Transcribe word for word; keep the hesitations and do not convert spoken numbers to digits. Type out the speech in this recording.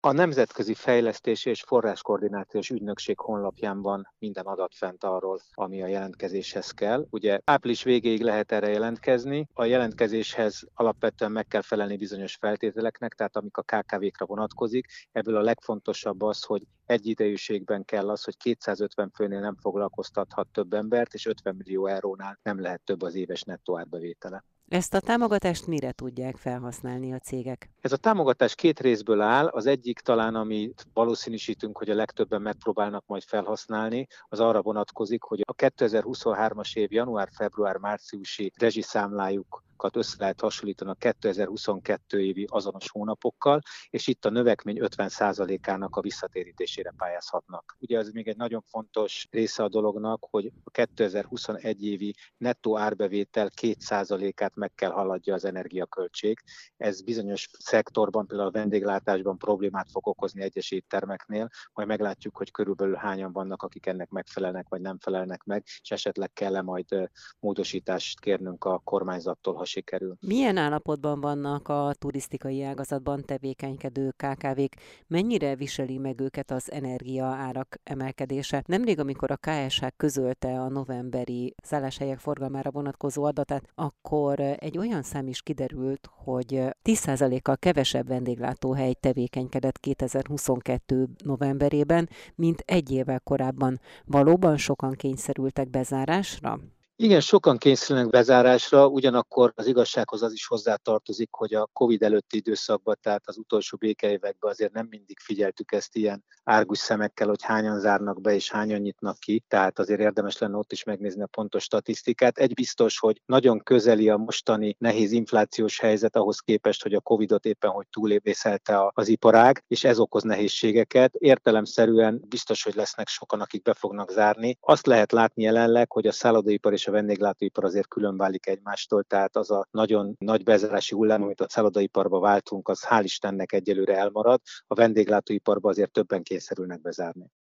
A Nemzetközi Fejlesztési és Forráskoordinációs Ügynökség honlapján van minden adat fent arról, ami a jelentkezéshez kell. Ugye április végéig lehet erre jelentkezni. A jelentkezéshez alapvetően meg kell felelni bizonyos feltételeknek, tehát amik a ká ká vékra vonatkozik. Ebből a legfontosabb az, hogy egyidejűségben kell az, hogy kétszázötven főnél nem foglalkoztathat több embert, és ötven millió eurónál nem lehet több az éves nettó árbevétele. Ezt a támogatást mire tudják felhasználni a cégek? Ez a támogatás két részből áll. Az egyik talán, amit valószínűsítünk, hogy a legtöbben megpróbálnak majd felhasználni, az arra vonatkozik, hogy a kétezer-huszonhármas év január-február-márciusi rezsiszámlájuk össze lehet hasonlítani a kétezer-huszonkettő évi azonos hónapokkal, és itt a növekmény ötven százalékának a visszatérítésére pályázhatnak. Ugye ez még egy nagyon fontos része a dolognak, hogy a kétezer-huszonegy évi nettó árbevétel két százalékát meg kell haladja az energiaköltség. Ez bizonyos szektorban, például a vendéglátásban problémát fog okozni egyes éttermeknél, majd meglátjuk, hogy körülbelül hányan vannak, akik ennek megfelelnek, vagy nem felelnek meg, és esetleg kell-e majd módosítást kérnünk a kormányzattól, ha sikerül. Milyen állapotban vannak a turisztikai ágazatban tevékenykedő ká ká vék? Mennyire viseli meg őket az energiaárak emelkedése? Nemrég, amikor a ká es há közölte a novemberi szálláshelyek forgalmára vonatkozó adatát, akkor egy olyan szám is kiderült, hogy tíz százalékkal kevesebb vendéglátóhely tevékenykedett kétezer-huszonkettő novemberében, mint egy évvel korábban. Valóban sokan kényszerültek bezárásra? Igen, sokan kényszerülnek bezárásra, ugyanakkor az igazsághoz az is hozzátartozik, hogy a Covid előtti időszakban, tehát az utolsó békeévekben azért nem mindig figyeltük ezt ilyen árgus szemekkel, hogy hányan zárnak be és hányan nyitnak ki, tehát azért érdemes lenne ott is megnézni a pontos statisztikát. Egy biztos, hogy nagyon közeli a mostani nehéz inflációs helyzet ahhoz képest, hogy a Covidot éppen hogy túlépészelte az iparág, és ez okoz nehézségeket. Értelemszerűen biztos, hogy lesznek sokan, akik be fognak zárni. Azt lehet látni jelenleg, hogy a szállodaipar és a vendéglátóipar azért különválik egymástól, tehát az a nagyon nagy bezárási hullám, amit a szállodaiparba váltunk, az hál' Istennek egyelőre elmarad, a vendéglátóiparba azért többen kényszerülnek bezárni.